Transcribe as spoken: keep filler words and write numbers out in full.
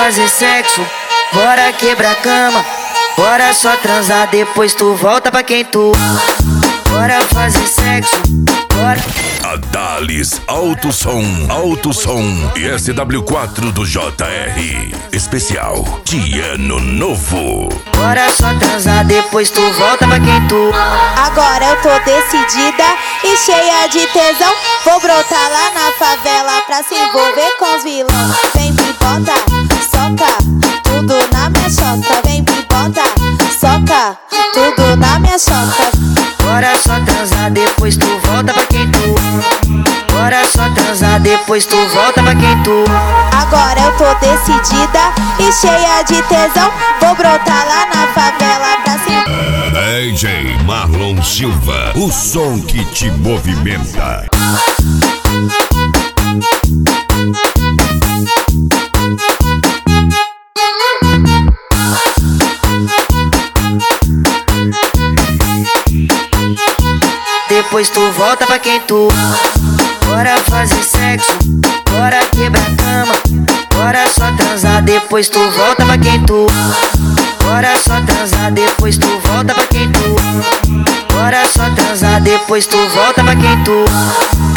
fazer sexo, bora quebrar a cama, bora só transar, depois tu volta pra quem tu. Bora fazer sexo, bora. Adalis Alto Som, Alto Som e S W quatro do J R. Especial de Ano Novo. Bora só transar, depois tu volta pra quem tu. Agora eu tô decidida e cheia de tesão. Vou brotar lá na favela pra se envolver com os vilão. Vem me bota, soca, tudo na minha chota. Vem me bota, soca, tudo na minha chota. Bora só transar, depois tu volta pra quem tu. Bora só transar, depois tu volta pra quem tu. Agora eu tô decidida e cheia de tesão. Vou brotar lá na favela pra cima. D J Marlon Silva, o som que te movimenta. Depois tu volta pra quem tu. Bora fazer sexo, bora quebrar a cama, bora só transar, depois tu volta pra quem tu. Bora só transar, depois tu volta pra quem tu. Bora só transar, depois tu volta pra quem tu.